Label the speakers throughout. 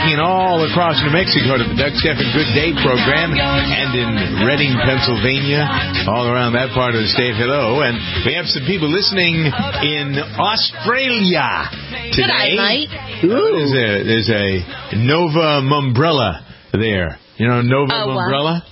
Speaker 1: Albuquerque and all across New Mexico to the Doug Stephan Good Day program, and in Reading, Pennsylvania, all around that part of the state. Hello, and we have some people listening in Australia today.
Speaker 2: Good night.
Speaker 1: There's a Nova Mumbrella there. You know Nova Mumbrella?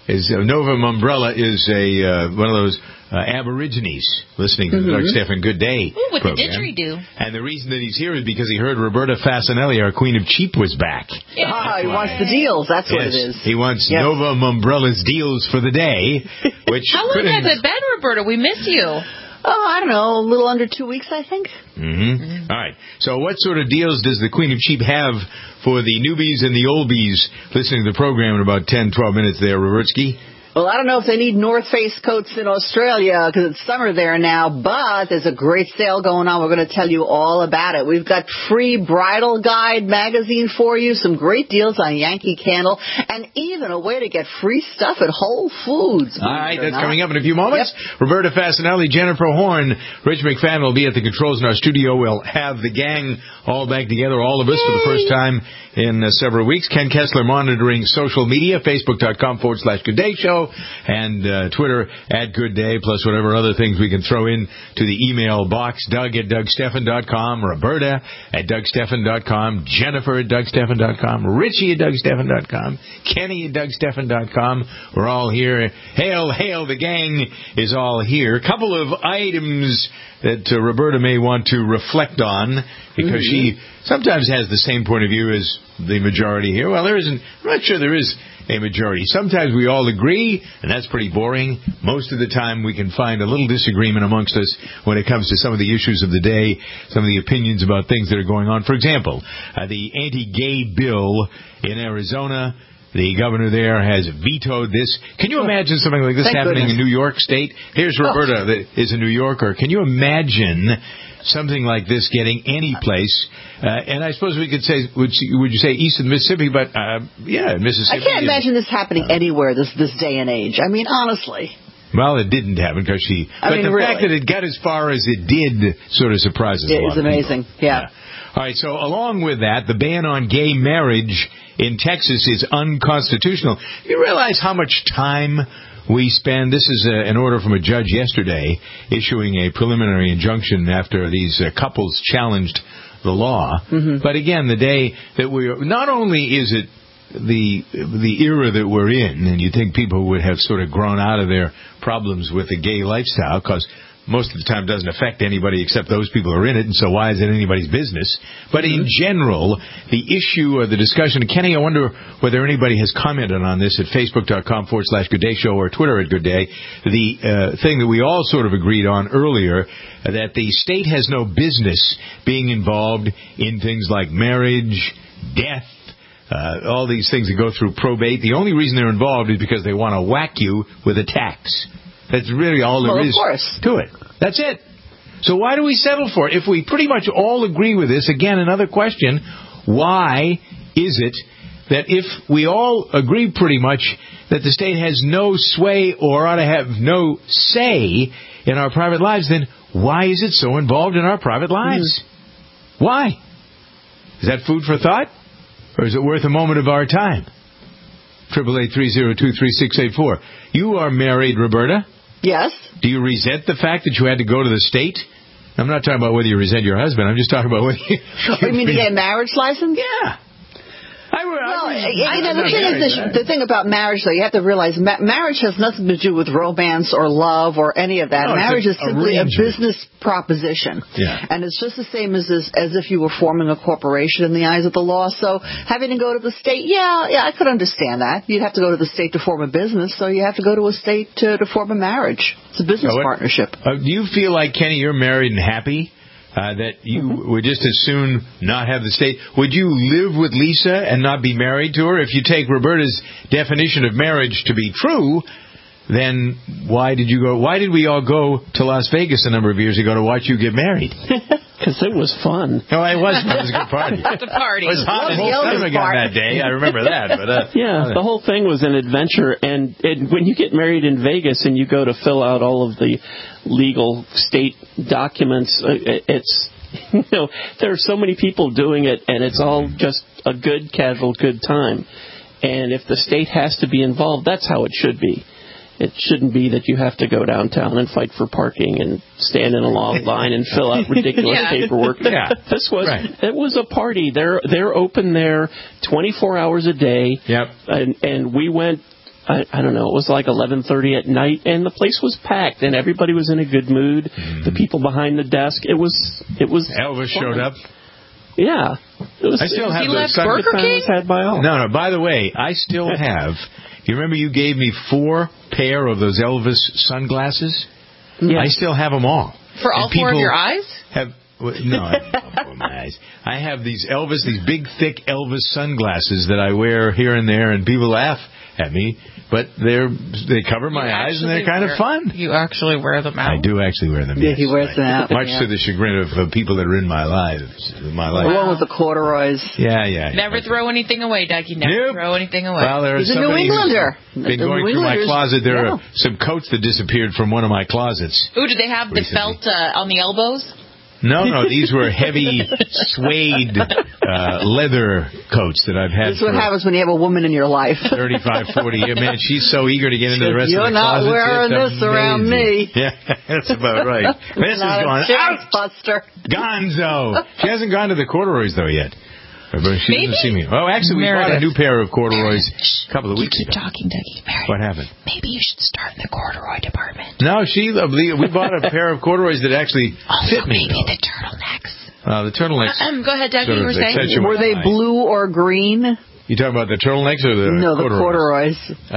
Speaker 1: Nova Mumbrella is one of those Aborigines listening to the Doug Stephan Good Day
Speaker 2: what
Speaker 1: program.
Speaker 2: did didgeridoo?
Speaker 1: And the reason that he's here is because he heard Roberta Fasanelli, our Queen of Cheap, was back.
Speaker 2: Yeah.
Speaker 3: He wants the deals. That's what it is.
Speaker 1: He wants Nova Mumbrella's deals for the day. Which
Speaker 2: How long has it been, Roberta? We miss you.
Speaker 3: Oh, I don't know, a little under 2 weeks, I think.
Speaker 1: All right. So what sort of deals does the Queen of Cheap have for the newbies and the oldies listening to the program in about 10, 12 minutes there, Robertsky?
Speaker 3: Well, I don't know if they need North Face coats in Australia because it's summer there now, but there's a great sale going on. We're going to tell you all about it. We've got free Bridal Guide magazine for you, some great deals on Yankee Candle, and even a way to get free stuff at Whole Foods.
Speaker 1: All right, that's coming up in a few moments. Yep. Roberta Fasanelli, Jennifer Horn, Rich McFadden will be at the controls in our studio. We'll have the gang all back together, all of us, for the first time in several weeks. Ken Kessler monitoring social media, Facebook.com/Good Day Show, and Twitter @Good Day, plus whatever other things we can throw in to the email box. Doug at DougStephan.com, Roberta at DougStephan.com, Jennifer at DougStephan.com, Richie at DougStephan.com, Kenny at DougStephan.com. We're all here. Hail, hail, the gang is all here. A couple of items that Roberta may want to reflect on, because she sometimes has the same point of view as the majority here. Well, I'm not sure there is a majority. Sometimes we all agree, and that's pretty boring. Most of the time we can find a little disagreement amongst us when it comes to some of the issues of the day, some of the opinions about things that are going on. For example, the anti-gay bill in Arizona. The governor there has vetoed this. Can you imagine something like this happening in New York State? Here's Roberta, that is a New Yorker. Can you imagine something like this getting any place? And I suppose we could say, would you say east of the Mississippi? But, Mississippi.
Speaker 3: I can't imagine this happening anywhere this day and age. I mean, honestly.
Speaker 1: Well, it didn't happen because the fact that it got as far as it did sort of surprises a lot.
Speaker 3: It is amazing, yeah.
Speaker 1: All right, so along with that, the ban on gay marriage in Texas is unconstitutional. You realize how much time we spend? This is an order from a judge yesterday issuing a preliminary injunction after these couples challenged the law. But again, the day that not only is it the era that we're in, and you think people would have sort of grown out of their problems with the gay lifestyle, because most of the time it doesn't affect anybody except those people who are in it, and so why is it anybody's business? But in general, the issue or the discussion, Kenny, I wonder whether anybody has commented on this at Facebook.com/Good Day Show or Twitter @GoodDay. The thing that we all sort of agreed on earlier, that the state has no business being involved in things like marriage, death, all these things that go through probate. The only reason they're involved is because they want to whack you with a tax. That's really all there is to it. That's it. So why do we settle for it? If we pretty much all agree with this, again, another question, why is it that if we all agree pretty much that the state has no sway or ought to have no say in our private lives, then why is it so involved in our private lives? Why? Is that food for thought? Or is it worth a moment of our time? 888-302-3684. You are married, Roberta?
Speaker 3: Yes.
Speaker 1: Do you resent the fact that you had to go to the state? I'm not talking about whether you resent your husband. I'm just talking about whether you...
Speaker 3: You mean to get a marriage license?
Speaker 1: Yeah.
Speaker 3: The thing about marriage, though, you have to realize marriage has nothing to do with romance or love or any of that.
Speaker 1: No,
Speaker 3: marriage is simply a business proposition.
Speaker 1: Yeah.
Speaker 3: And it's just the same as if you were forming a corporation in the eyes of the law. So having to go to the state, I could understand that. You'd have to go to the state to form a business, so you have to go to a state to form a marriage. It's a business partnership.
Speaker 1: Do you feel like, Kenny, you're married and happy? That you would just as soon not have the state? Would you live with Lisa and not be married to her? If you take Roberta's definition of marriage to be true, then why did we all go to Las Vegas a number of years ago to watch you get married?
Speaker 4: Because it was fun.
Speaker 1: Oh, it was fun. It was a good party.
Speaker 2: It's a party.
Speaker 1: It was hot the whole time again that day. I remember that. But
Speaker 4: the whole thing was an adventure. And when you get married in Vegas and you go to fill out all of the legal state documents, it's there are so many people doing it, and it's all just a good, casual, good time. And if the state has to be involved, that's how it should be. It shouldn't be that you have to go downtown and fight for parking and stand in a long line and fill out ridiculous paperwork.
Speaker 1: Yeah.
Speaker 4: It was a party. They're open there 24 hours a day.
Speaker 1: Yep.
Speaker 4: And we went, I don't know, it was like 11:30 at night, and the place was packed, and everybody was in a good mood. Mm-hmm. The people behind the desk, it was
Speaker 1: Elvis
Speaker 4: fun.
Speaker 1: showed up.
Speaker 4: Yeah.
Speaker 1: I still have those.
Speaker 2: Burger King?
Speaker 4: Had by all.
Speaker 1: No, by the way, I still have. You remember you gave me 4 pair of those Elvis sunglasses?
Speaker 4: Yes.
Speaker 1: I still have them all.
Speaker 2: For all 4 of your eyes?
Speaker 1: No, I don't for my eyes. I have these big, thick Elvis sunglasses that I wear here and there, and people laugh at me, but they cover my eyes, and they're kind of fun.
Speaker 2: You actually wear them out?
Speaker 1: I do actually wear them.
Speaker 3: Yeah, he wears them out.
Speaker 1: Much to the chagrin of people that are in my life.
Speaker 3: The one with the corduroys.
Speaker 1: Yeah.
Speaker 2: Never throw anything away, Dougie. Never throw anything away.
Speaker 1: Well, there
Speaker 3: He's a New Englander.
Speaker 1: Been going through my closet. There are some coats that disappeared from one of my closets.
Speaker 2: Ooh, do they have the felt on the elbows?
Speaker 1: No, these were heavy suede leather coats that I've had.
Speaker 3: This is what happens when you have a woman in your life.
Speaker 1: 35, 40 years. Man, she's so eager to get into the rest of the closet.
Speaker 3: You're not wearing this around me.
Speaker 1: Yeah, that's about right. This is going out.
Speaker 3: Buster.
Speaker 1: Gonzo. She hasn't gone to the corduroys, though, yet. But she doesn't see me. Oh, actually, we bought a new pair of corduroys a couple of weeks ago.
Speaker 2: Keep talking, Dougie. Meredith.
Speaker 1: What happened?
Speaker 2: Maybe you should start in the corduroy department.
Speaker 1: No, we bought a pair of corduroys that actually fit me.
Speaker 2: Maybe the turtlenecks.
Speaker 1: The turtlenecks.
Speaker 2: Go ahead, Dougie. You were saying?
Speaker 3: Were they blue or green?
Speaker 1: You talking about the turtlenecks or the corduroys?
Speaker 3: No, the corduroys.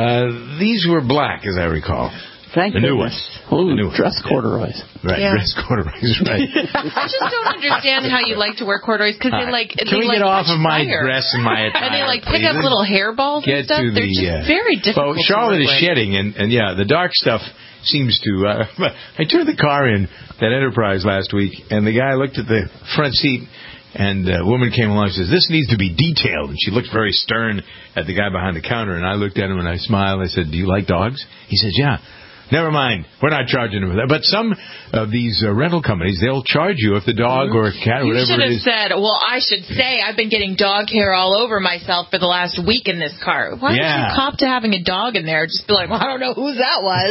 Speaker 1: These were black, as I recall.
Speaker 3: Thank
Speaker 1: the new ones.
Speaker 4: Ooh, dress corduroys.
Speaker 1: Right, dress corduroys, right.
Speaker 2: I just don't understand how you like to wear corduroys, because they like...
Speaker 1: Can we get off of my dress and my attire,
Speaker 2: and they like pick up little hairballs and stuff. They're just very difficult.
Speaker 1: Well, Charlotte is shedding, and the dark stuff seems to... I turned the car in at Enterprise last week, and the guy looked at the front seat, and a woman came along and says, "This needs to be detailed." And she looked very stern at the guy behind the counter, and I looked at him and I smiled. I said, "Do you like dogs?" He says, "Yeah." Never mind. We're not charging them for that. But some of these rental companies, they'll charge you if the dog or cat or whatever it is.
Speaker 2: You should have said, well, I should say I've been getting dog hair all over myself for the last week in this car. Why don't you cop to having a dog in there? Just be like, well, I don't know whose that was.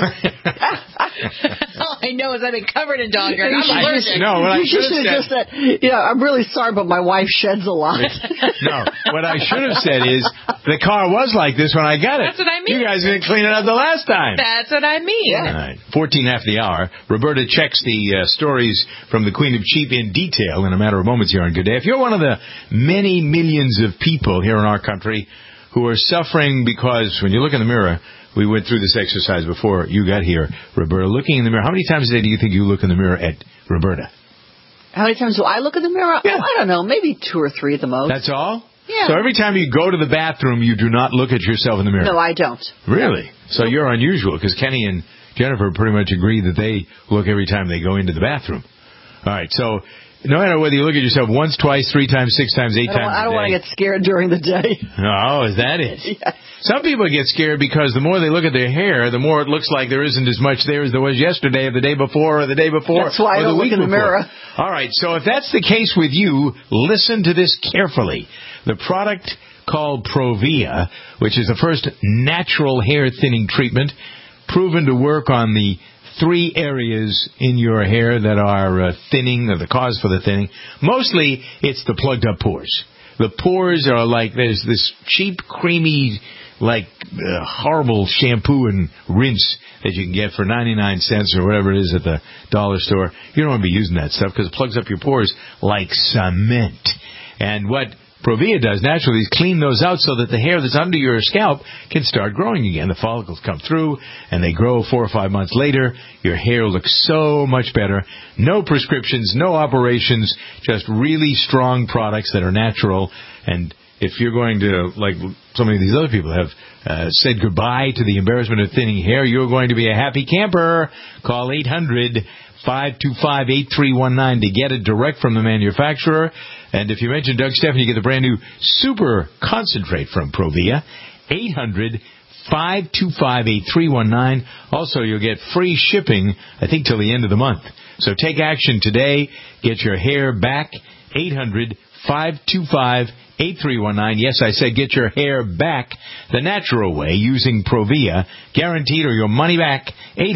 Speaker 2: All I know is I've been covered in dog hair. I'm allergic.
Speaker 1: What I should have
Speaker 3: just said, I'm really sorry, but my wife sheds a lot.
Speaker 1: No, what I should have said is, the car was like this when I got it.
Speaker 2: That's what I mean.
Speaker 1: You guys didn't clean it up the last time.
Speaker 2: That's what I mean.
Speaker 1: Yeah. All right. 14 after the hour. Roberta checks the stories from the Queen of Cheap in detail in a matter of moments here on Good Day. If you're one of the many millions of people here in our country who are suffering because when you look in the mirror, we went through this exercise before you got here, Roberta, looking in the mirror. How many times a day do you think you look in the mirror at Roberta?
Speaker 3: How many times do I look in the mirror?
Speaker 1: Yeah.
Speaker 3: I don't know, maybe 2 or 3 at the most.
Speaker 1: That's all?
Speaker 3: Yeah.
Speaker 1: So every time you go to the bathroom, you do not look at yourself in the mirror?
Speaker 3: No, I don't.
Speaker 1: Really? So you're unusual, because Kenny and Jennifer pretty much agree that they look every time they go into the bathroom. All right, so no matter whether you look at yourself once, twice, 3 times, 6 times, 8 times a day.
Speaker 3: I don't want to get scared during the day.
Speaker 1: Oh, is that it?
Speaker 3: Yes.
Speaker 1: Some people get scared because the more they look at their hair, the more it looks like there isn't as much there as there was yesterday or the day before or the day before.
Speaker 3: That's why I don't look in the mirror.
Speaker 1: All right, so if that's the case with you, listen to this carefully. The product called Provia, which is the first natural hair thinning treatment, proven to work on the 3 areas in your hair that are thinning, or the cause for the thinning. Mostly, it's the plugged up pores. The pores are like, there's this cheap, creamy, horrible shampoo and rinse that you can get for 99 cents or whatever it is at the dollar store. You don't want to be using that stuff because it plugs up your pores like cement. And what Provia does naturally is clean those out so that the hair that's under your scalp can start growing again. The follicles come through and they grow 4 or 5 months later. Your hair looks so much better. No prescriptions, no operations, just really strong products that are natural. And if you're going to, like so many of these other people have said goodbye to the embarrassment of thinning hair, you're going to be a happy camper. Call 800-525-8319 to get it direct from the manufacturer. And if you mention Doug Stephan, you get the brand new Super Concentrate from Provia. 800-525-8319. Also, you'll get free shipping, I think, till the end of the month. So take action today. Get your hair back. 525-8319. Yes, I said get your hair back the natural way using Provia. Guaranteed or your money back.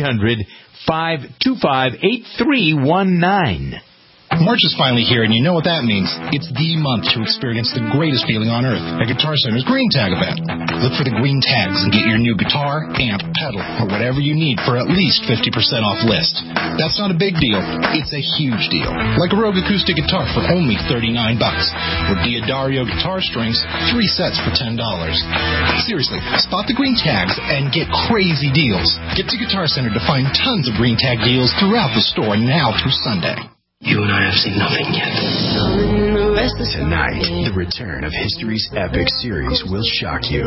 Speaker 1: 800-525-8319.
Speaker 5: March is finally here, and you know what that means. It's the month to experience the greatest feeling on earth at Guitar Center's Green Tag event. Look for the green tags and get your new guitar, amp, pedal, or whatever you need for at least 50% off list. That's not a big deal. It's a huge deal. Like a Rogue acoustic guitar for only $39, or Diodario guitar strings, 3 sets for $10. Seriously, spot the green tags and get crazy deals. Get to Guitar Center to find tons of green tag deals throughout the store now through Sunday.
Speaker 6: You and I have seen nothing yet. Tonight, the return of history's epic series will shock you.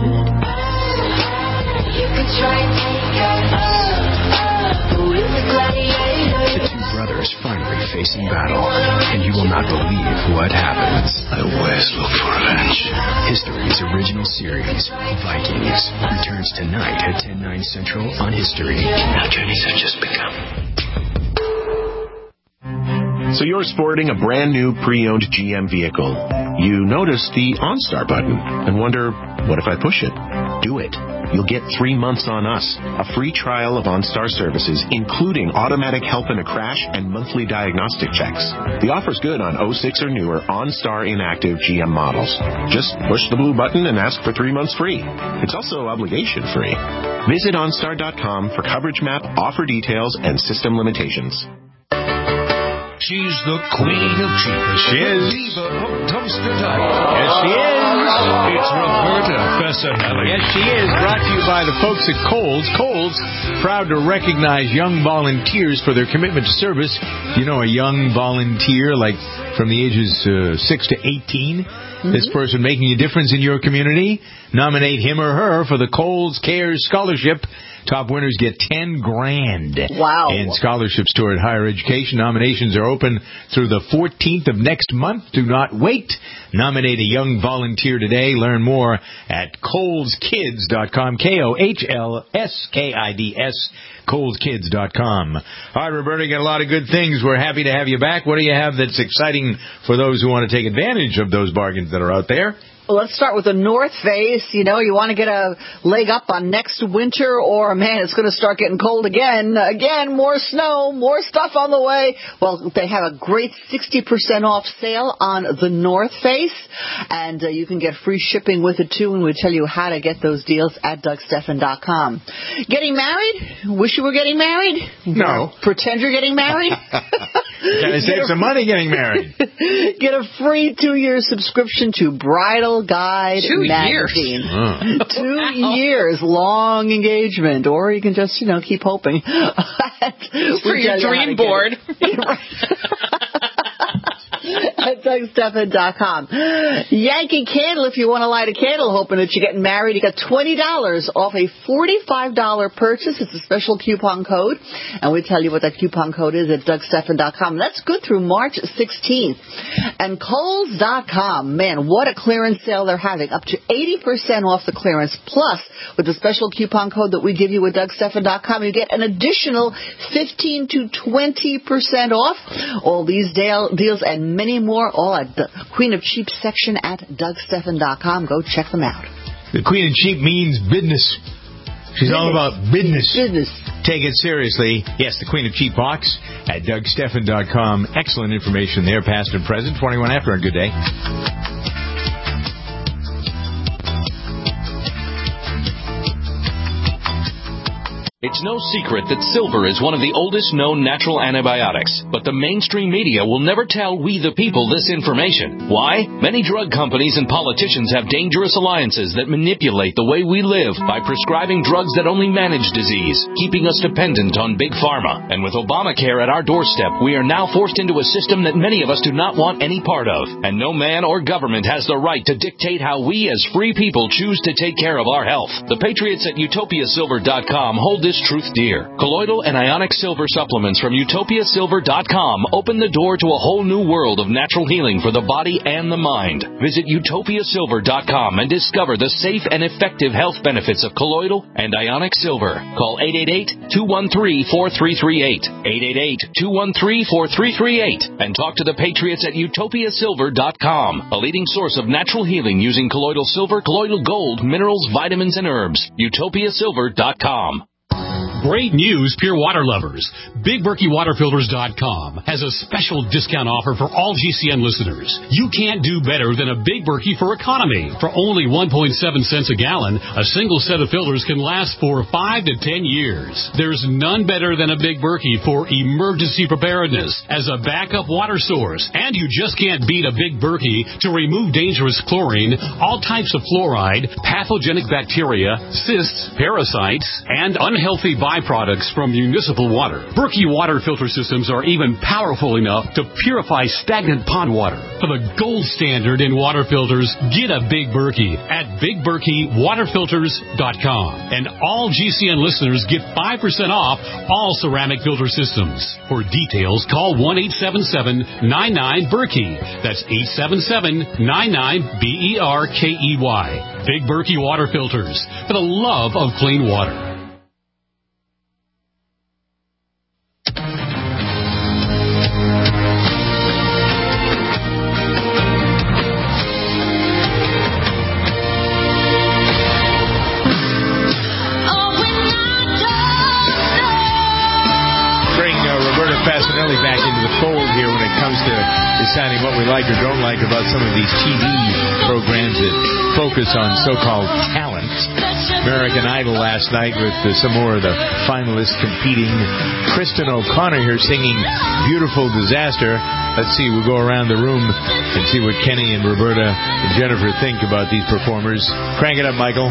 Speaker 6: The two brothers finally face in battle, and you will not believe what happens. I always look for revenge. History's original series, Vikings, returns tonight at 10/9 Central on History. Our journeys have just begun.
Speaker 7: So you're sporting a brand new pre-owned GM vehicle. You notice the OnStar button and wonder, what if I push it? Do it. You'll get 3 months on us, a free trial of OnStar services, including automatic help in a crash and monthly diagnostic checks. The offer's good on 06 or newer OnStar inactive GM models. Just push the blue button and ask for 3 months free. It's also obligation free. Visit OnStar.com for coverage map, offer details, and system limitations.
Speaker 8: She's the queen of cheapers.
Speaker 1: She is.
Speaker 8: Diva of dumpster diving.
Speaker 1: Yes, she is.
Speaker 8: It's Roberta Fessanelli.
Speaker 1: Yes, she is. Brought to you by the folks at Kohl's. Kohl's, proud to recognize young volunteers for their commitment to service. You know, a young volunteer, like from the ages 6 to 18. This person making a difference in your community. Nominate him or her for the Kohl's Cares Scholarship. Top winners get $10,000.
Speaker 3: Wow.
Speaker 1: In scholarships toward higher education. Nominations are open through the 14th of next month. Do not wait. Nominate a young volunteer today. Learn more at KohlsKids.com. KOHLSKIDS. KohlsKids.com. All right, Roberta, got a lot of good things. We're happy to have you back. What do you have that's exciting for those who want to take advantage of those bargains that are out there?
Speaker 3: Well, let's start with the North Face. You know, you want to get a leg up on next winter, or, man, it's going to start getting cold again. Again, more snow, more stuff on the way. Well, they have a great 60% off sale on the North Face, and you can get free shipping with it, too, and we'll tell you how to get those deals at DougStephan.com. Getting married? Wish you were getting married?
Speaker 1: No.
Speaker 3: Pretend you're getting married?
Speaker 1: Gotta save some money getting married.
Speaker 3: Get a free 2-year subscription to Bridal Guide
Speaker 2: 2
Speaker 3: magazine.
Speaker 2: years.
Speaker 3: 2 years, long engagement, or you can just, keep hoping.
Speaker 2: For your dream board.
Speaker 3: At DougStephan.com. Yankee Candle, if you want to light a candle hoping that you're getting married, you got $20 off a $45 purchase. It's a special coupon code, and we tell you what that coupon code is at DougStephan.com. That's good through March 16th. And Kohl's.com, man, what a clearance sale they're having. Up to 80% off the clearance. Plus, with the special coupon code that we give you at DougStephan.com, you get an additional 15 to 20% off. All these deals and many more, all at the Queen of Cheap section at DougStephan.com. Go check them out.
Speaker 1: The Queen of Cheap means business. She's all about business.
Speaker 3: Business.
Speaker 1: Take it seriously. Yes, the Queen of Cheap box at DougStephan.com. Excellent information there, past and present. 21 after, a good day.
Speaker 9: It's no secret that silver is one of the oldest known natural antibiotics, but the mainstream media will never tell we the people this information. Why? Many drug companies and politicians have dangerous alliances that manipulate the way we live by prescribing drugs that only manage disease, keeping us dependent on big pharma. And with Obamacare at our doorstep, we are now forced into a system that many of us do not want any part of. And no man or government has the right to dictate how we as free people choose to take care of our health. The patriots at utopiasilver.com hold this Truth Deer. Colloidal and ionic silver supplements from UtopiaSilver.com open the door to a whole new world of natural healing for the body and the mind. Visit UtopiaSilver.com and discover the safe and effective health benefits of colloidal and ionic silver. Call 888-213-4338. 888-213-4338. And talk to the Patriots at UtopiaSilver.com, a leading source of natural healing using colloidal silver, colloidal gold, minerals, vitamins, and herbs. UtopiaSilver.com.
Speaker 10: Great news, pure water lovers. BigBerkeyWaterFilters.com has a special discount offer for all GCN listeners. You can't do better than a Big Berkey for economy. For only 1.7 cents a gallon, a single set of filters can last for 5 to 10 years. There's none better than a Big Berkey for emergency preparedness as a backup water source. And you just can't beat a Big Berkey to remove dangerous chlorine, all types of fluoride, pathogenic bacteria, cysts, parasites, and unhealthy byproducts from municipal water. Berkey water filter systems are even powerful enough to purify stagnant pond water. For the gold standard in water filters, get a Big Berkey at BigBerkeyWaterFilters.com. And all GCN listeners get 5% off all ceramic filter systems. For details, call 1-877-99-BERKEY. That's 877-99-BERKEY. Big Berkey Water Filters, for the love of clean water.
Speaker 1: Fasinelli back into the fold here when it comes to deciding what we like or don't like about some of these TV programs that focus on so-called talent. American Idol last night with some more of the finalists competing. Kristen O'Connor here singing Beautiful Disaster. Let's see, we'll go around the room and see what Kenny and Roberta and Jennifer think about these performers. Crank it up, Michael.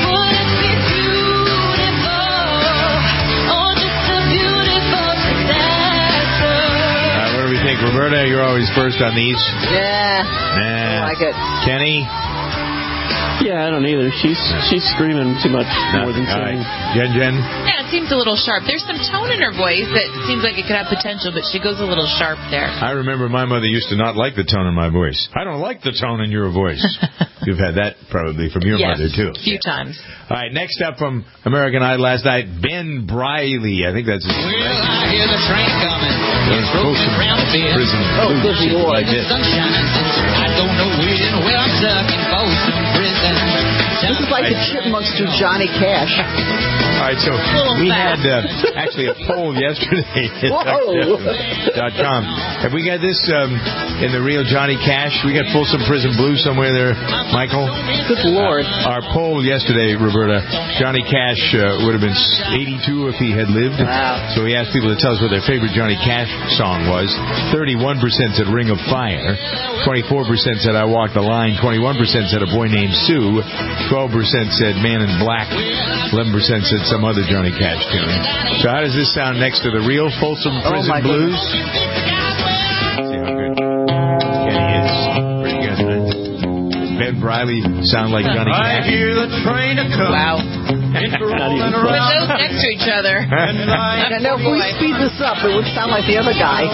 Speaker 1: Roberta, you're always first on these.
Speaker 3: Yeah. I like it.
Speaker 1: Kenny?
Speaker 4: Yeah, I don't either. She's screaming too much more than singing.
Speaker 1: Right. Jen?
Speaker 2: Yeah, it seems a little sharp. There's some tone in her voice that seems like it could have potential, but she goes a little sharp there.
Speaker 1: I remember my mother used to not like the tone in my voice. I don't like the tone in your voice. You've had that probably from your mother, too.
Speaker 2: A few times.
Speaker 1: All right, next up from American Idol last night, Ben Briley. I think that's his name.
Speaker 11: Well, I hear the train coming.
Speaker 1: Prison.
Speaker 3: Oh, good Lord.
Speaker 1: Like this.
Speaker 11: I don't know where I'm stuck in Folsom Prison.
Speaker 3: This is like the Chipmunks do Johnny Cash.
Speaker 1: All right, so we had actually a poll yesterday at .com. Have we got this in the real Johnny Cash? We got Folsom Prison Blues somewhere there, Michael?
Speaker 3: Good Lord.
Speaker 1: Our poll yesterday, Roberta, Johnny Cash would have been 82 if he had lived.
Speaker 3: Wow.
Speaker 1: So we asked people to tell us what their favorite Johnny Cash song was. 31% said Ring of Fire. 24% said I Walk the Line. 21% said A Boy Named Sue. 12% said Man in Black. 11% said some other Johnny Cash tune. So how does this sound next to the real Folsom Prison Blues? Let's see how good Kenny is. Pretty good, right? Ben Briley sound like Johnny Cash.
Speaker 11: I hear the train a coming.
Speaker 2: Wow.
Speaker 4: Not even
Speaker 2: Put those next to each other.
Speaker 3: I know if we speed this up, it would sound like the other guy.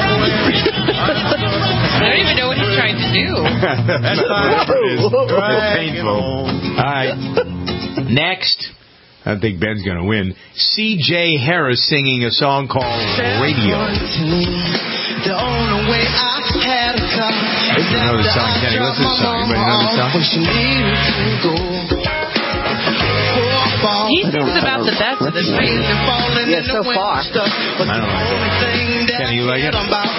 Speaker 2: I don't even know what he's trying to do.
Speaker 1: It's painful. All right. Next. I think Ben's going to win. C.J. Harris singing a song called Radio.
Speaker 11: The only way I had a car.
Speaker 1: You know the song, Kenny. What's this song? Anybody know the song?
Speaker 2: He sings about the best of the three.
Speaker 3: Yeah, so far.
Speaker 1: I don't like it. Kenny, you like it?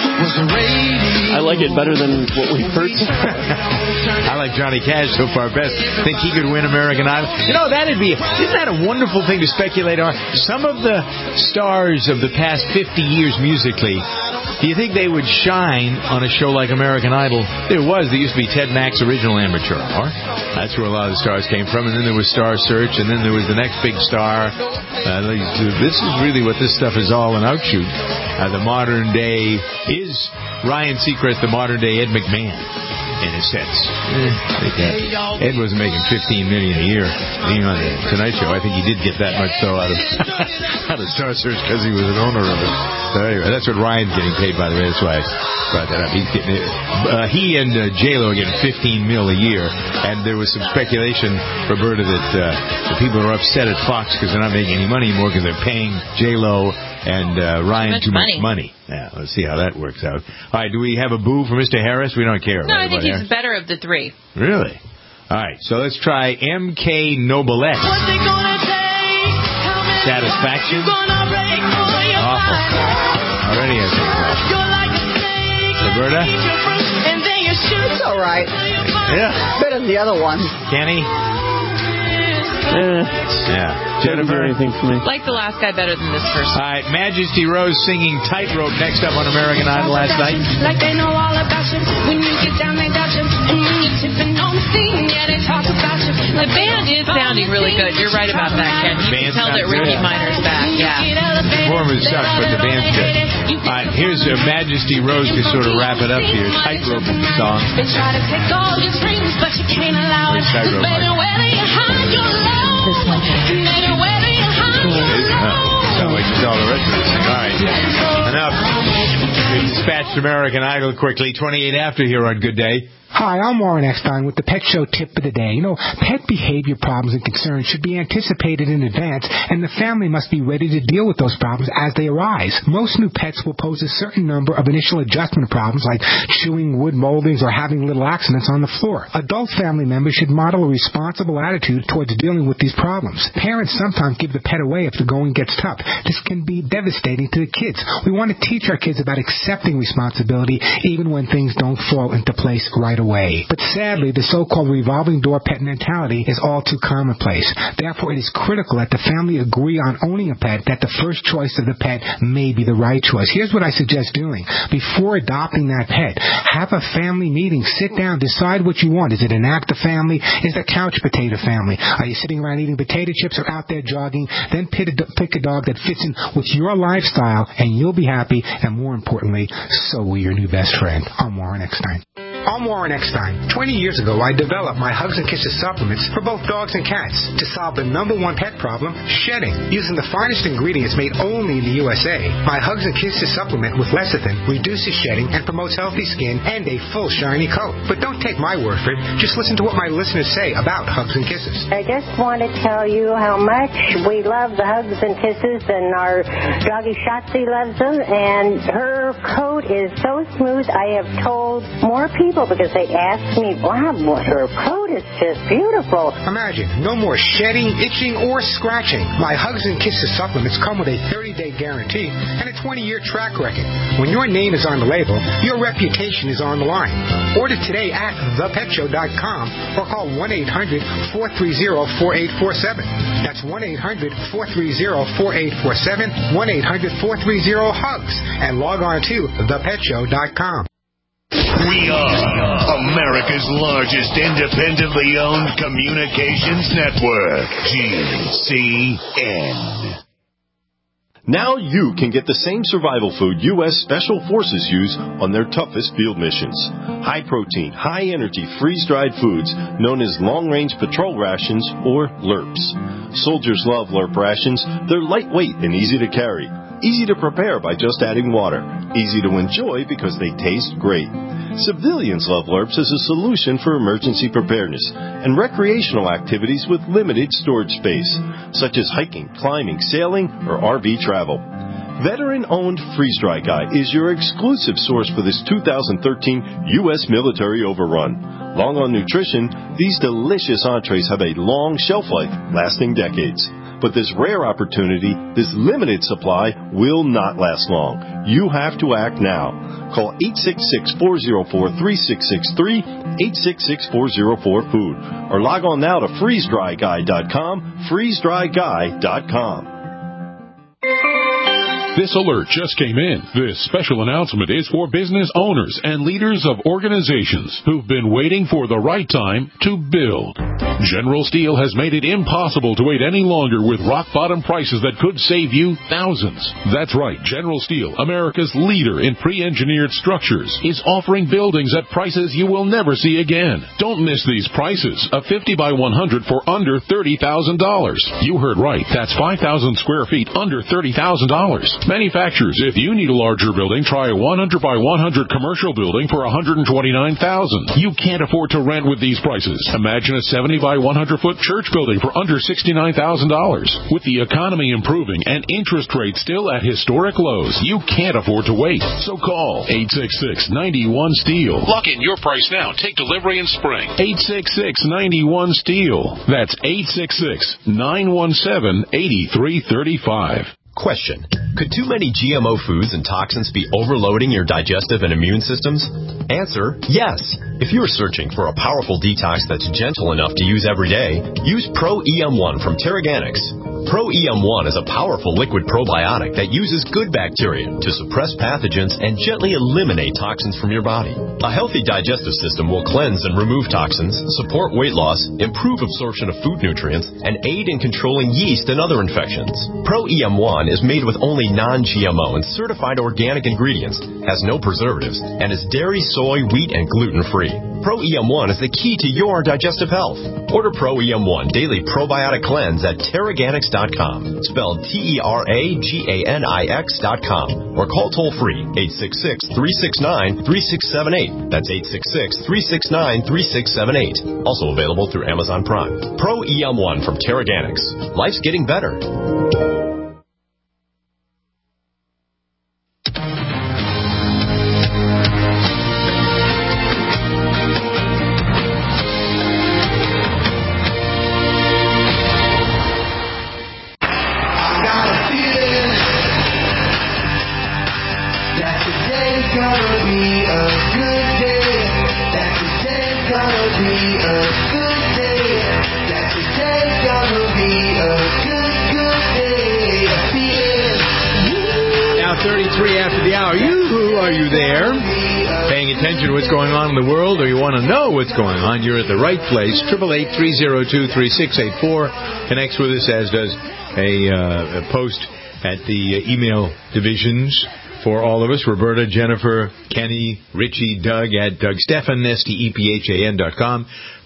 Speaker 4: I like it better than what we've heard so far.
Speaker 1: I like Johnny Cash so far best. Think he could win American Idol? You know, isn't that a wonderful thing to speculate on? Some of the stars of the past 50 years musically, do you think they would shine on a show like American Idol? There used to be Ted Mack's Original Amateur Hour. That's where a lot of the stars came from. And then there was Star Search, and then there was the next big star. This is really what this stuff is all an outshoot. The modern day, is Ryan Seacrest the modern day Ed McMahon? in a sense. Ed wasn't making $15 million a year being on the Tonight Show. I think he did get that much though out of Star Search because he was an owner of it. So anyway, that's what Ryan's getting paid, by the way. That's why I brought that up. He's getting it. He and J-Lo are getting $15 million a year, and there was some speculation, Roberta, that the people are upset at Fox because they're not making any money anymore because they're paying J-Lo and Ryan too much money. Yeah, let's see how that works out. All right, do we have a boo for Mr. Harris? We don't care.
Speaker 2: No, I think he's the better of the three.
Speaker 1: Really? All right, so let's try M.K. Noblette. Satisfaction? Awful. Already has a problem. Roberta?
Speaker 3: It's all right.
Speaker 1: Yeah.
Speaker 3: Better than the other one.
Speaker 1: Kenny? Yeah. Jennifer?
Speaker 4: Anything for me.
Speaker 2: Like the last guy better than this first.
Speaker 1: All right, Majesty Rose singing Tightrope next up on American Idol last night.
Speaker 12: Like they know all about you. When you get down, they got you. And when you're tipping on the scene, yeah, they talk about you.
Speaker 2: The band is sounding really good. You're right about that, Ken. You can tell that Ricky Minor's back. Yeah.
Speaker 1: The performance sucks, but the band's good. All right, here's Majesty Rose to sort of wrap it up here. Tightrope is the song.
Speaker 12: They try to take all your dreams, but you can't allow it.
Speaker 1: Tightrope,
Speaker 12: Baby, whether you hide your love, baby, whether you hide your love.
Speaker 1: Sound like it's all the rest of this thing. All right, enough. We dispatched American Idol quickly. 28 after here on Good Day.
Speaker 13: Hi, I'm Warren Eckstein with the Pet Show Tip of the Day. You know, pet behavior problems and concerns should be anticipated in advance, and the family must be ready to deal with those problems as they arise. Most new pets will pose a certain number of initial adjustment problems like chewing wood moldings or having little accidents on the floor. Adult family members should model a responsible attitude towards dealing with these problems. Parents sometimes give the pet away if the going gets tough. This can be devastating to the kids. We want to teach our kids about accepting responsibility even when things don't fall into place right away. But sadly, the so-called revolving door pet mentality is all too commonplace. Therefore, it is critical that the family agree on owning a pet, that the first choice of the pet may be the right choice. Here's what I suggest doing. Before adopting that pet, have a family meeting. Sit down, decide what you want. Is it an active family? Is it a couch potato family? Are you sitting around eating potato chips or out there jogging? Then pick a dog that fits in with your lifestyle, and you'll be happy, and more importantly, so will your new best friend. I'm Warren Eckstein. I'm Warren Eckstein. 20 years ago, I developed my Hugs and Kisses supplements for both dogs and cats to solve the #1 pet problem, shedding. Using the finest ingredients made only in the USA, my Hugs and Kisses supplement with lecithin reduces shedding and promotes healthy skin and a full shiny coat. But don't take my word for it. Just listen to what my listeners say about Hugs and Kisses.
Speaker 14: I just want to tell you how much we love the Hugs and Kisses, and our doggy Shotzi loves them, and her coat is so smooth. I have told more people because they ask me, wow, her coat is just beautiful.
Speaker 13: Imagine, no more shedding, itching, or scratching. My Hugs and Kisses supplements come with a 30-day guarantee and a 20-year track record. When your name is on the label, your reputation is on the line. Order today at thepetshow.com or call 1-800-430-4847. That's 1-800-430-4847, 1-800-430-HUGS, and log on to thepetshow.com.
Speaker 15: We are America's largest independently owned communications network, GCN.
Speaker 16: Now you can get the same survival food U.S. Special Forces use on their toughest field missions. High-protein, high-energy, freeze-dried foods known as long-range patrol rations, or LRPs. Soldiers love LRP rations. They're lightweight and easy to carry. Easy to prepare by just adding water. Easy to enjoy because they taste great. Civilians love LRPs as a solution for emergency preparedness and recreational activities with limited storage space, such as hiking, climbing, sailing, or RV travel. Veteran-owned Freeze Dry Guy is your exclusive source for this 2013 U.S. military overrun. Long on nutrition, these delicious entrees have a long shelf life, lasting decades. But this rare opportunity, this limited supply, will not last long. You have to act now. Call 866-404-3663, 866-404-FOOD, or log on now to freezedryguy.com, freezedryguy.com.
Speaker 17: This alert just came in. This special announcement is for business owners and leaders of organizations who've been waiting for the right time to build. General Steel has made it impossible to wait any longer with rock-bottom prices that could save you thousands. That's right. General Steel, America's leader in pre-engineered structures, is offering buildings at prices you will never see again. Don't miss these prices. A 50 by 100 for under $30,000. You heard right. That's 5,000 square feet under $30,000. Manufacturers, if you need a larger building, try a 100 by 100 commercial building for $129,000. You can't afford to rent with these prices. Imagine a 70 by 100-foot church building for under $69,000. With the economy improving and interest rates still at historic lows, you can't afford to wait. So call 866-91-STEEL.
Speaker 8: Lock in your price now. Take delivery in spring.
Speaker 17: 866-91-STEEL. That's 866-917-8335.
Speaker 18: Question. Could too many GMO foods and toxins be overloading your digestive and immune systems? Answer, yes. If you're searching for a powerful detox that's gentle enough to use every day, use Pro-EM1 from Terraganics. Pro-EM1 is a powerful liquid probiotic that uses good bacteria to suppress pathogens and gently eliminate toxins from your body. A healthy digestive system will cleanse and remove toxins, support weight loss, improve absorption of food nutrients, and aid in controlling yeast and other infections. Pro-EM1 is made with only non-GMO and certified organic ingredients, has no preservatives, and is dairy, soy, wheat, and gluten-free. Pro-EM1 is the key to your digestive health. Order Pro-EM1 Daily Probiotic Cleanse at Terraganics.com, spelled Terraganix.com, or call toll-free 866-369-3678. That's 866-369-3678. Also available through Amazon Prime. Pro-EM1 from Terraganics. Life's getting better.
Speaker 1: What's going on? You're at the right place. 888-302-3684 connects with us, as does a post at the email divisions for all of us. Roberta, Jennifer, Kenny, Richie, Doug at DougStephan, STEPHAN.com,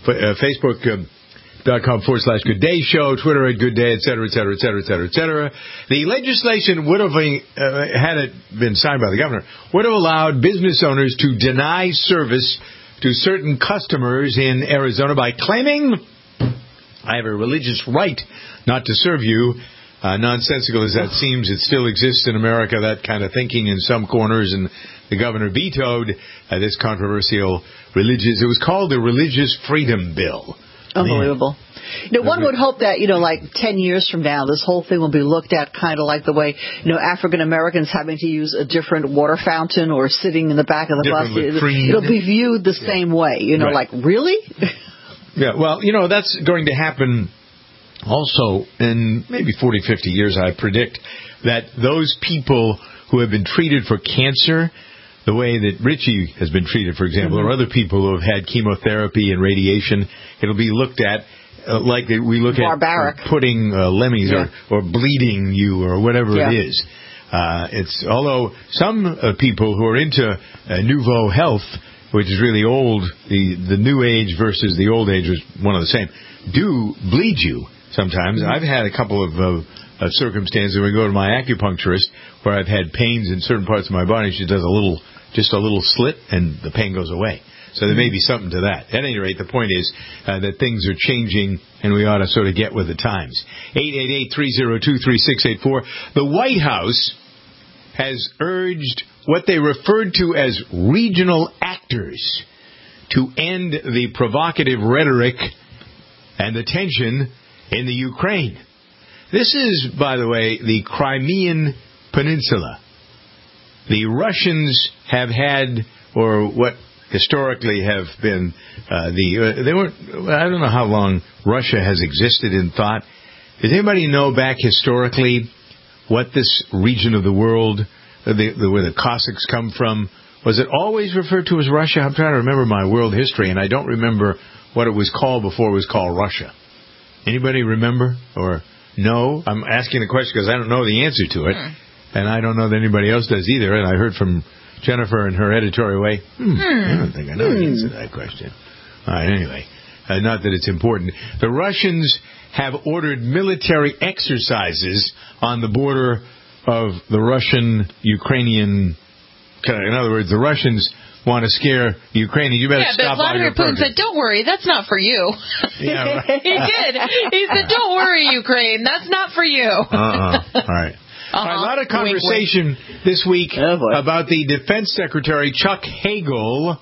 Speaker 1: Facebook.com/Good Day Show, Twitter at Good Day, etc., etc., etc., etc., etc. The legislation would have, had it been signed by the governor, would have allowed business owners to deny service to certain customers in Arizona by claiming, I have a religious right not to serve you. Nonsensical as that seems, it still exists in America, that kind of thinking in some corners, and the governor vetoed this controversial it was called the Religious Freedom Bill.
Speaker 3: Unbelievable. One would hope that, like 10 years from now, this whole thing will be looked at kind of like the way, African Americans having to use a different water fountain or sitting in the back of the bus. It'll be viewed the same way, right. Like, really?
Speaker 1: Yeah, well, that's going to happen also in maybe 40, 50 years, I predict, that those people who have been treated for cancer, the way that Richie has been treated, for example, or other people who have had chemotherapy and radiation, it'll be looked at like we look
Speaker 3: barbaric.
Speaker 1: At putting lemmings or bleeding you or whatever it is. Although some people who are into nouveau health, which is really old, the new age versus the old age is one of the same, do bleed you sometimes. I've had a couple of circumstances when we go to my acupuncturist where I've had pains in certain parts of my body. She does just a little slit and the pain goes away. So there may be something to that. At any rate, the point is that things are changing, and we ought to sort of get with the times. 888-302-3684. The White House has urged what they referred to as regional actors to end the provocative rhetoric and the tension in the Ukraine. This is, by the way, the Crimean Peninsula. The Russians have had, or what historically have been I don't know how long Russia has existed in thought. Does anybody know back historically what this region of the world, where the Cossacks come from, was it always referred to as Russia? I'm trying to remember my world history, and I don't remember what it was called before it was called Russia. Anybody remember or know? I'm asking the question because I don't know the answer to it, and I don't know that anybody else does either. And I heard from Jennifer in her editorial way, I don't think I know the answer to that question. All right, anyway, not that it's important. The Russians have ordered military exercises on the border of the Russian-Ukrainian. In other words, the Russians want to scare Ukrainians. You better stop all your
Speaker 2: Vladimir Putin said, "Don't worry, that's not for you."
Speaker 1: Yeah, right.
Speaker 2: He did. He said, "Don't worry, Ukraine, that's not for you."
Speaker 1: All right. A lot of conversation this week about the Defense Secretary Chuck Hagel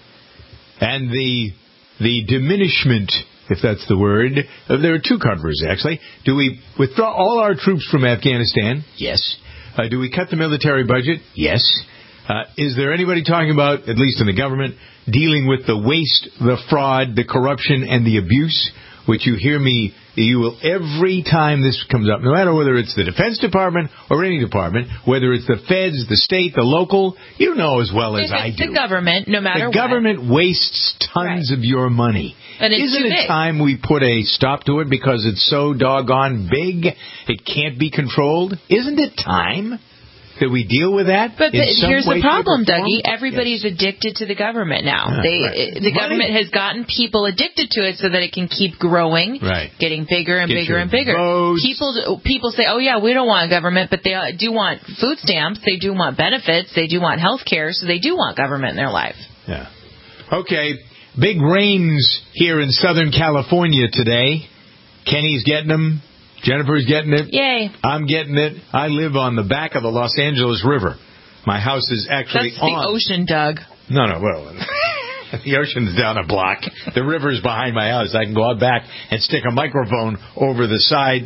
Speaker 1: and the diminishment, if that's the word. There are two controversies, actually. Do we withdraw all our troops from Afghanistan? Yes. Do we cut the military budget? Yes. Is there anybody talking about, at least in the government, dealing with the waste, the fraud, the corruption, and the abuse, which you will every time this comes up, no matter whether it's the Defense Department or any department, whether it's the feds, the state, the local, you know as well as I do.
Speaker 2: The government, no matter what.
Speaker 1: The government wastes tons of your money.
Speaker 2: And it's
Speaker 1: Isn't it time we put a stop to it because it's so doggone big it can't be controlled? Isn't it time that we deal with that?
Speaker 2: But here's the problem, Dougie. Everybody's addicted to the government now. The government has gotten people addicted to it so that it can keep growing, getting bigger and bigger and bigger. People say, "Oh yeah, we don't want government," but they do want food stamps, they do want benefits, they do want health care, so they do want government in their life.
Speaker 1: Yeah. Okay. Big rains here in Southern California today. Kenny's getting them. Jennifer's getting it.
Speaker 2: Yay.
Speaker 1: I'm getting it. I live on the back of the Los Angeles River. My house is actually
Speaker 2: That's the ocean, Doug.
Speaker 1: No, well, the ocean's down a block. The river's behind my house. I can go out back and stick a microphone over the side,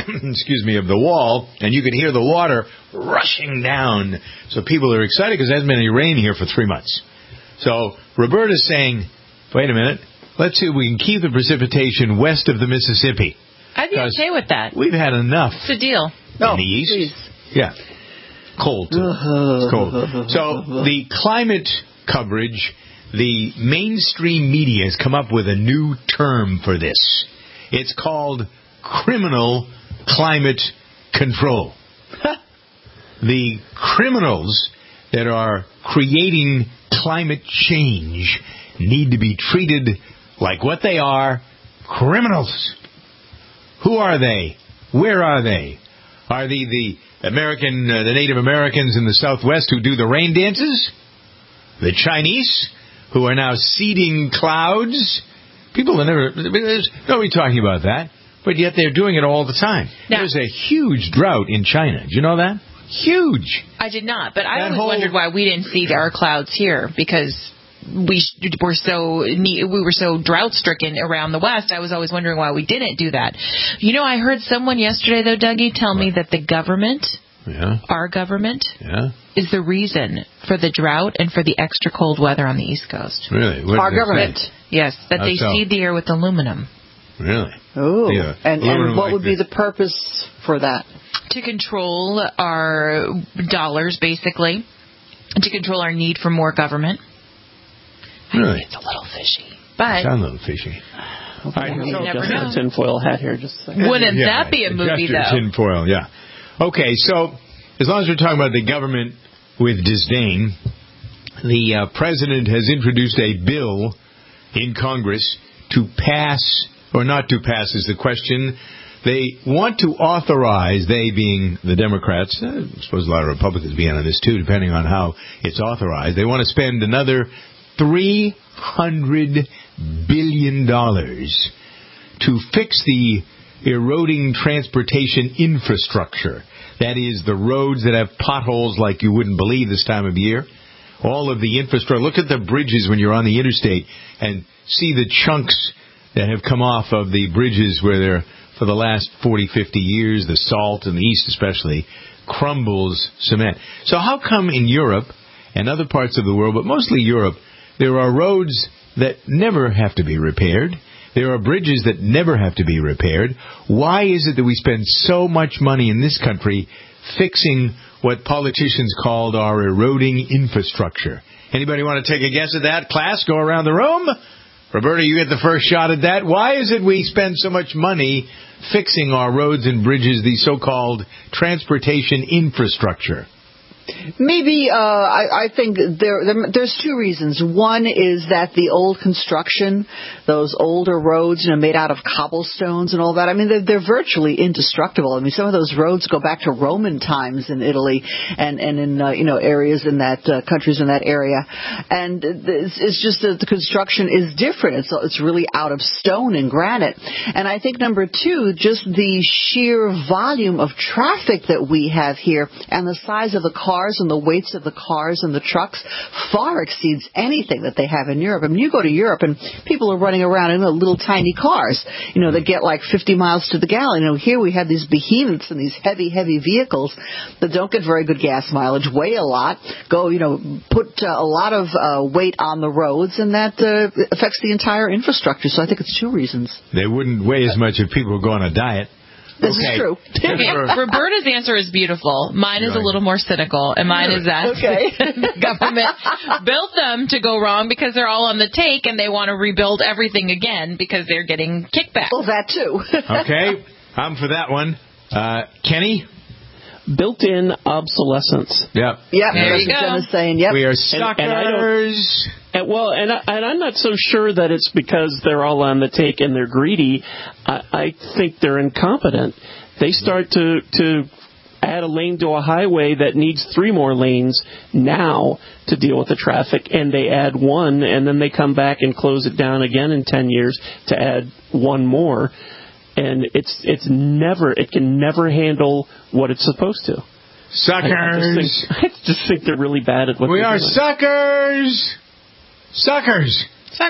Speaker 1: of the wall, and you can hear the water rushing down. So people are excited because there hasn't been any rain here for 3 months. So Roberta's saying, wait a minute, let's see if we can keep the precipitation west of the Mississippi.
Speaker 2: I'd be okay with that.
Speaker 1: We've had enough.
Speaker 2: It's a deal.
Speaker 1: In the east. Please. Yeah. Cold, too. It's cold. So the climate coverage, the mainstream media has come up with a new term for this. It's called criminal climate control. The criminals that are creating climate change need to be treated like what they are, criminals. Who are they? Where are they? Are they the Native Americans in the Southwest who do the rain dances? The Chinese who are now seeding clouds? People are there's nobody talking about that, but yet they're doing it all the time. Now, there's a huge drought in China. Did you know that? Huge.
Speaker 2: I did not, but I always wondered why we didn't seed our clouds here because we were so drought stricken around the West. I was always wondering why we didn't do that. You know, I heard someone yesterday, though, Dougie, tell me that the government, our government, is the reason for the drought and for the extra cold weather on the East Coast.
Speaker 1: Really?
Speaker 3: Our government?
Speaker 2: Yes, that they seed the air with aluminum.
Speaker 1: Really?
Speaker 3: Oh. Yeah. And what would be the purpose for that?
Speaker 2: To control our dollars, basically. To control our need for more government.
Speaker 1: Really?
Speaker 2: It's a little fishy. But
Speaker 1: sounds a little fishy.
Speaker 2: You never know.
Speaker 4: A tinfoil hat here.
Speaker 2: Wouldn't that be a movie, though?
Speaker 1: Tinfoil, yeah. Okay, so as long as we're talking about the government with disdain, the president has introduced a bill in Congress to pass, or not to pass is the question. They want to authorize, they being the Democrats, I suppose a lot of Republicans be in on this too, depending on how it's authorized. They want to spend another $300 billion to fix the eroding transportation infrastructure. That is, the roads that have potholes like you wouldn't believe this time of year. All of the infrastructure. Look at the bridges when you're on the interstate and see the chunks that have come off of the bridges where they're, for the last 40, 50 years, the salt in the east especially, crumbles cement. So how come in Europe and other parts of the world, but mostly Europe, there are roads that never have to be repaired? There are bridges that never have to be repaired. Why is it that we spend so much money in this country fixing what politicians called our eroding infrastructure. Anybody want to take a guess at that? Class, go around the room. Roberta, you get the first shot at that. Why is it we spend so much money fixing our roads and bridges, the so-called transportation infrastructure?
Speaker 3: Maybe I think there's two reasons. One is that the old construction, those older roads, made out of cobblestones and all that. I mean, they're virtually indestructible. I mean, some of those roads go back to Roman times in Italy and in areas in that countries in that area. And it's just that the construction is different. It's really out of stone and granite. And I think number two, just the sheer volume of traffic that we have here and the size of the cars and the weights of the cars and the trucks far exceeds anything that they have in Europe. I mean, you go to Europe and people are running around in little tiny cars, that get like 50 miles to the gallon. Here we have these behemoths and these heavy, heavy vehicles that don't get very good gas mileage, weigh a lot, put a lot of weight on the roads, and that affects the entire infrastructure. So I think it's two reasons.
Speaker 1: They wouldn't weigh as much if people go on a diet.
Speaker 3: This is true.
Speaker 2: Roberta's answer is beautiful. Mine is a little more cynical, and mine is that the government built them to go wrong because they're all on the take, and they want to rebuild everything again because they're getting kickback.
Speaker 3: Well, that too.
Speaker 1: Okay, I'm for that one. Kenny?
Speaker 4: Built-in obsolescence.
Speaker 1: Yep.
Speaker 2: There you go.
Speaker 3: Jenna's saying. Yep.
Speaker 1: We are suckers.
Speaker 4: And I'm not so sure that it's because they're all on the take and they're greedy. I think they're incompetent. They start to add a lane to a highway that needs 3 more lanes now to deal with the traffic, and they add 1, and then they come back and close it down again in 10 years to add 1 more. And it can never handle what it's supposed to.
Speaker 1: Suckers.
Speaker 4: I just think they're really bad at what they're doing.
Speaker 1: We are suckers. Suckers.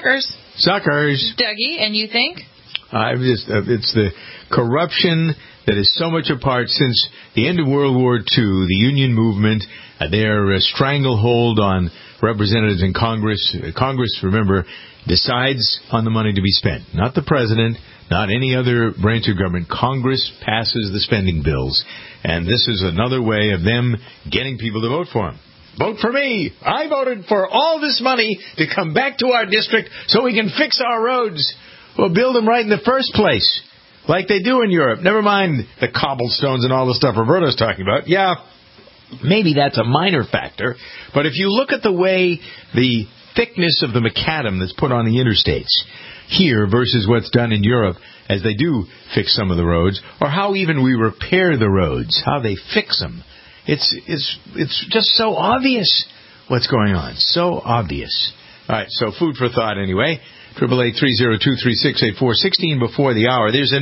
Speaker 2: Dougie, and you think?
Speaker 1: It's the corruption that is so much apart since the end of World War II, the Union movement, their stranglehold on representatives in Congress. Congress, remember, decides on the money to be spent. Not the president, not any other branch of government. Congress passes the spending bills. And this is another way of them getting people to vote for them. Vote for me. I voted for all this money to come back to our district so we can fix our roads. We'll build them right in the first place, like they do in Europe. Never mind the cobblestones and all the stuff Roberta's talking about. Yeah, maybe that's a minor factor. But if you look at the way the thickness of the macadam that's put on the interstates here versus what's done in Europe as they do fix some of the roads, or how even we repair the roads, how they fix them, it's just so obvious what's going on. So obvious. All right, so food for thought anyway. 888-302-3684, 16 before the hour. There's a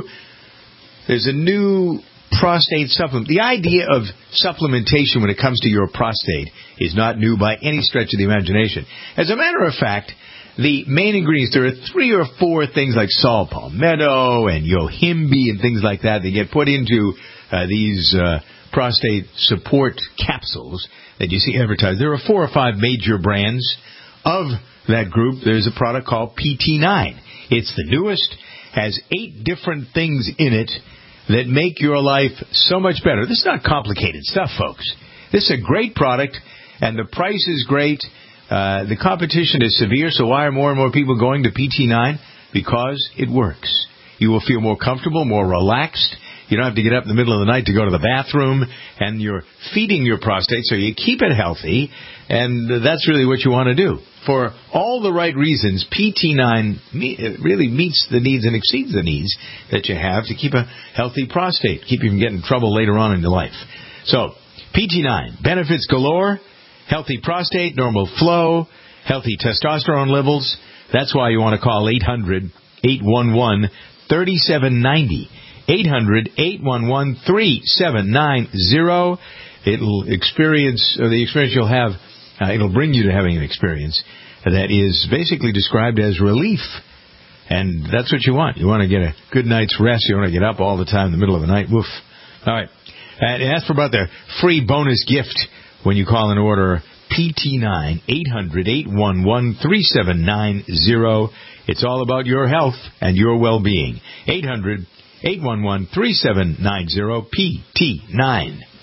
Speaker 1: new prostate supplement. The idea of supplementation when it comes to your prostate is not new by any stretch of the imagination. As a matter of fact, the main ingredients, there are 3 or 4 things like saw palmetto and yohimbe and things like that. They get put into these prostate support capsules that you see advertised. There are 4 or 5 major brands of that group. There's a product called PT9. It's the newest, has 8 different things in it that make your life so much better. This is not complicated stuff, folks. This is a great product, and the price is great. The competition is severe, so why are more and more people going to PT9? Because it works. You will feel more comfortable, more relaxed. You don't have to get up in the middle of the night to go to the bathroom, and you're feeding your prostate so you keep it healthy, and that's really what you want to do. For all the right reasons, PT9 really meets the needs and exceeds the needs that you have to keep a healthy prostate, keep you from getting in trouble later on in your life. So, PT9, benefits galore, healthy prostate, normal flow, healthy testosterone levels. That's why you want to call 800-811-3790. 800-811-3790. It'll experience, the experience you'll have, it'll bring you to having an experience that is basically described as relief. And that's what you want. You want to get a good night's rest. You want to get up all the time in the middle of the night. Woof. All right. And ask for about the free bonus gift when you call and order PT9, 800-811-3790. It's all about your health and your well-being. 800-811-3790, PT9.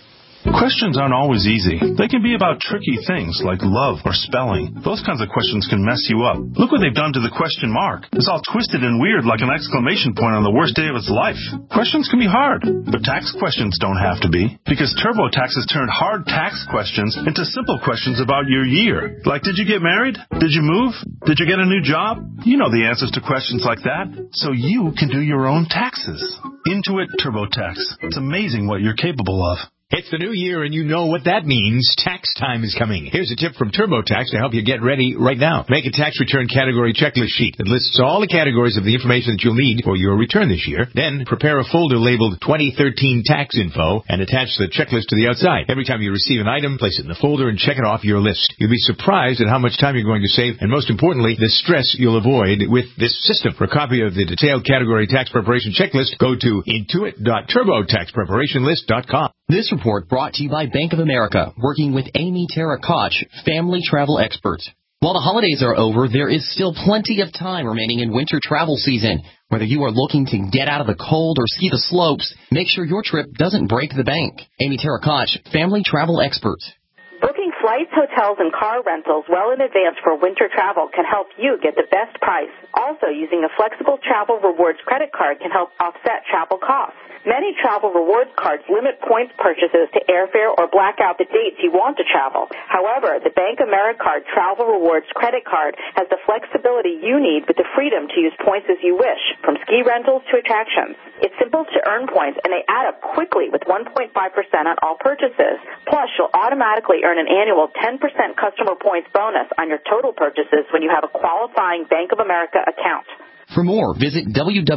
Speaker 19: Questions aren't always easy. They can be about tricky things like love or spelling. Those kinds of questions can mess you up. Look what they've done to the question mark. It's all twisted and weird like an exclamation point on the worst day of its life. Questions can be hard, but tax questions don't have to be. Because TurboTax has turned hard tax questions into simple questions about your year. Like, did you get married? Did you move? Did you get a new job? You know the answers to questions like that, so you can do your own taxes. Intuit TurboTax. It's amazing what you're capable of.
Speaker 1: It's the new year, and you know what that means. Tax time is coming. Here's a tip from TurboTax to help you get ready right now. Make a tax return category checklist sheet that lists all the categories of the information that you'll need for your return this year. Then prepare a folder labeled 2013 Tax Info and attach the checklist to the outside. Every time you receive an item, place it in the folder and check it off your list. You'll be surprised at how much time you're going to save, and most importantly, the stress you'll avoid with this system. For a copy of the detailed category tax preparation checklist, go to intuit.turbotaxpreparationlist.com.
Speaker 20: This report brought to you by Bank of America, working with Amy Tara Koch, family travel experts. While the holidays are over, there is still plenty of time remaining in winter travel season. Whether you are looking to get out of the cold or ski the slopes, make sure your trip doesn't break the bank. Amy Tara Koch, family travel experts.
Speaker 21: Booking flights, hotels, and car rentals well in advance for winter travel can help you get the best price. Also, using a flexible travel rewards credit card can help offset travel costs. Many travel rewards cards limit points purchases to airfare or black out the dates you want to travel. However, the Bank Americard Travel Rewards credit card has the flexibility you need with the freedom to use points as you wish, from ski rentals to attractions. It's simple to earn points, and they add up quickly with 1.5% on all purchases. Plus, you'll automatically earn an annual 10% customer points bonus on your total purchases when you have a qualifying Bank of America account.
Speaker 20: For more, visit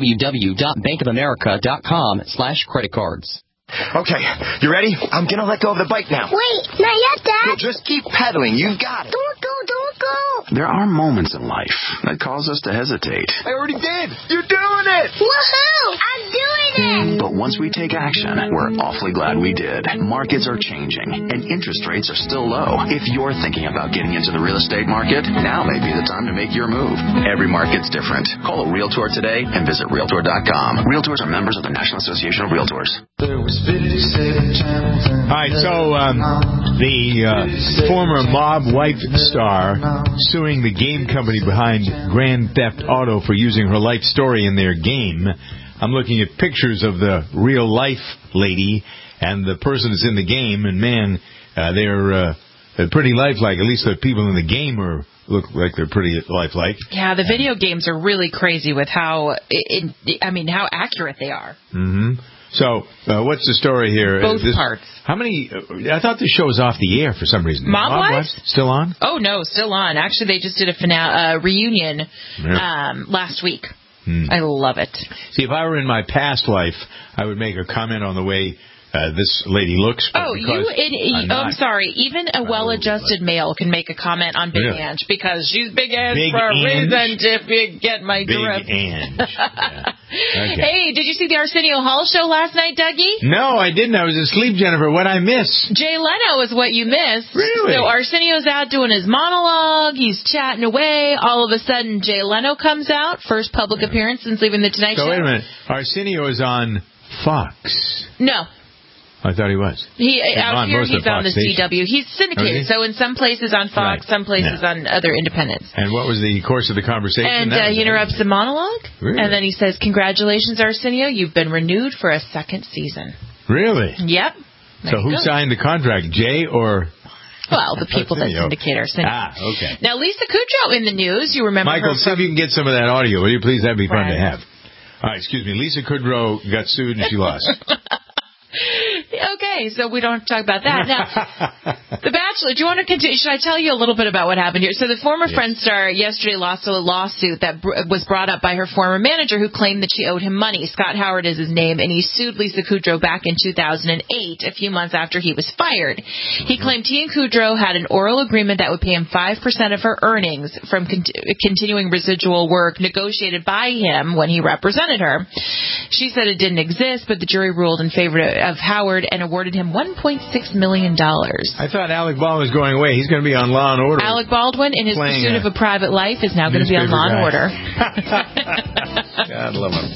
Speaker 20: www.bankofamerica.com/creditcards.
Speaker 22: Okay, you ready? I'm gonna let go of the bike now.
Speaker 23: Wait, not yet, Dad.
Speaker 22: You'll just keep pedaling. You've got it.
Speaker 23: Don't go.
Speaker 24: There are moments in life that cause us to hesitate.
Speaker 22: I already did. You're doing it.
Speaker 23: Woohoo! I'm doing it.
Speaker 24: But once we take action, we're awfully glad we did. Markets are changing, and interest rates are still low. If you're thinking about getting into the real estate market, now may be the time to make your move. Every market's different. Call a Realtor today and visit Realtor.com. Realtors are members of the National Association of Realtors.
Speaker 1: All right, so the former mob wife star suing the game company behind Grand Theft Auto for using her life story in their game. I'm looking at pictures of the real life lady and the person that's in the game, and man, they're pretty lifelike. At least the people in the game look like they're pretty lifelike.
Speaker 2: Yeah, the video games are really crazy with how accurate they are.
Speaker 1: Mm-hmm. So, what's the story here?
Speaker 2: Both parts.
Speaker 1: How many? I thought this show was off the air for some reason.
Speaker 2: Mob Wives?
Speaker 1: Still on?
Speaker 2: Oh, no, still on. Actually, they just did a reunion last week. I love it.
Speaker 1: See, if I were in my past life, I would make a comment on the way this lady looks.
Speaker 2: I'm sorry. Even a well-adjusted male can make a comment on Big Ange because she's Big Ange for a reason, if you get my drift.
Speaker 1: Big Ange. Yeah. Okay.
Speaker 2: Hey, did you see the Arsenio Hall show last night, Dougie?
Speaker 1: No, I didn't. I was asleep, Jennifer. What'd I miss?
Speaker 2: Jay Leno is what you missed.
Speaker 1: Really?
Speaker 2: So Arsenio's out doing his monologue. He's chatting away. All of a sudden, Jay Leno comes out. First public appearance since leaving the Tonight Show.
Speaker 1: So wait a minute. Arsenio is on Fox.
Speaker 2: No.
Speaker 1: I thought he was.
Speaker 2: Out here, he's on the CW. He's syndicated, so in some places on Fox, some places on other independents.
Speaker 1: And what was the course of the conversation?
Speaker 2: And he interrupts the monologue, and then he says, "Congratulations, Arsenio, you've been renewed for a second season."
Speaker 1: Really?
Speaker 2: Yep.
Speaker 1: So who signed the contract, Jay or...
Speaker 2: Well, the people that syndicate Arsenio.
Speaker 1: Okay.
Speaker 2: Now, Lisa Kudrow in the news, you remember
Speaker 1: Michael,
Speaker 2: her
Speaker 1: see if you can get some of that audio, will you please? That'd be fun to have. All right, excuse me. Lisa Kudrow got sued and she lost.
Speaker 2: Okay, so we don't have to talk about that. Now, The Bachelor, do you want to continue? Should I tell you a little bit about what happened here? So the former Friends star yesterday lost a lawsuit that was brought up by her former manager who claimed that she owed him money. Scott Howard is his name, and he sued Lisa Kudrow back in 2008, a few months after he was fired. He claimed he and Kudrow had an oral agreement that would pay him 5% of her earnings from continuing residual work negotiated by him when he represented her. She said it didn't exist, but the jury ruled in favor of Howard and awarded him $1.6 million.
Speaker 1: I thought Alec Baldwin was going away. He's going to be on Law & Order.
Speaker 2: Alec Baldwin, in his pursuit of a private life, is now going to be on Law & Order.
Speaker 1: God love him.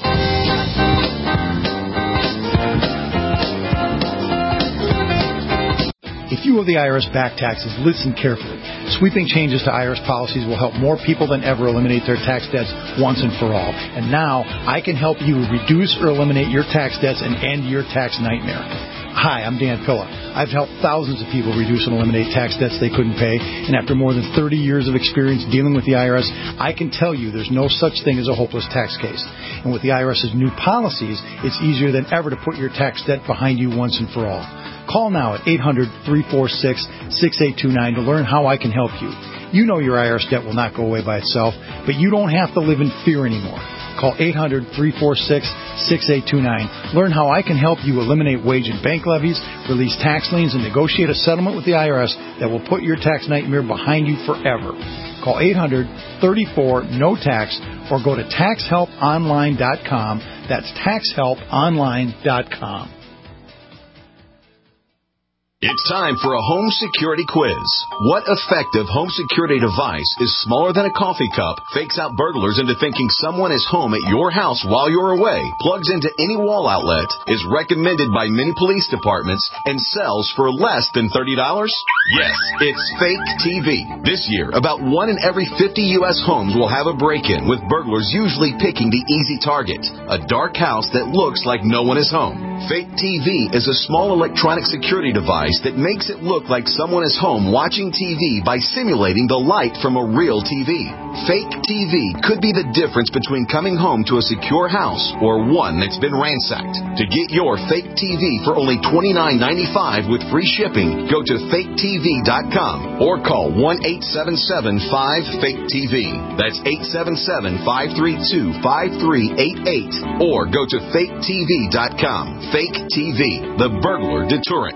Speaker 5: If you owe the IRS back taxes, listen carefully. Sweeping changes to IRS policies will help more people than ever eliminate their tax debts once and for all. And now, I can help you reduce or eliminate your tax debts and end your tax nightmare. Hi, I'm Dan Pilla. I've helped thousands of people reduce and eliminate tax debts they couldn't pay, and after more than 30 years of experience dealing with the IRS, I can tell you there's no such thing as a hopeless tax case. And with the IRS's new policies, it's easier than ever to put your tax debt behind you once and for all. Call now at 800-346-6829 to learn how I can help you. You know your IRS debt will not go away by itself, but you don't have to live in fear anymore. Call 800-346-6829. Learn how I can help you eliminate wage and bank levies, release tax liens, and negotiate a settlement with the IRS that will put your tax nightmare behind you forever. Call 800-34-NO-TAX or go to taxhelponline.com. That's taxhelponline.com.
Speaker 6: It's time for a home security quiz. What effective home security device is smaller than a coffee cup, fakes out burglars into thinking someone is home at your house while you're away, plugs into any wall outlet, is recommended by many police departments, and sells for less than $30? Yes, it's Fake TV. This year, about 1 in every 50 U.S. homes will have a break-in, with burglars usually picking the easy target, a dark house that looks like no one is home. Fake TV is a small electronic security device that makes it look like someone is home watching TV by simulating the light from a real TV. Fake TV could be the difference between coming home to a secure house or one that's been ransacked. To get your Fake TV for only $29.95 with free shipping, go to faketv.com or call 1-877-5-FAKE-TV. That's 877-532-5388 or go to faketv.com. Fake TV, the burglar deterrent.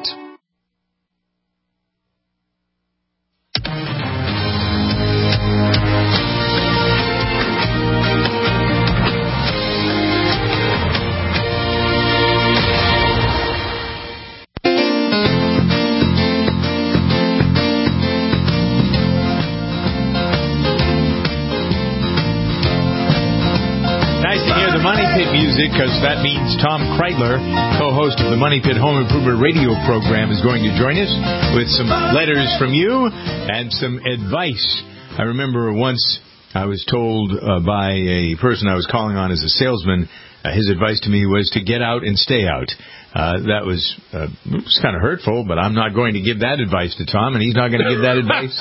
Speaker 1: Music, because that means Tom Kreitler, co-host of the Money Pit Home Improvement Radio program, is going to join us with some letters from you and some advice. I remember once I was told by a person I was calling on as a salesman, his advice to me was to get out and stay out. That was kind of hurtful, but I'm not going to give that advice to Tom, and he's not going to give that advice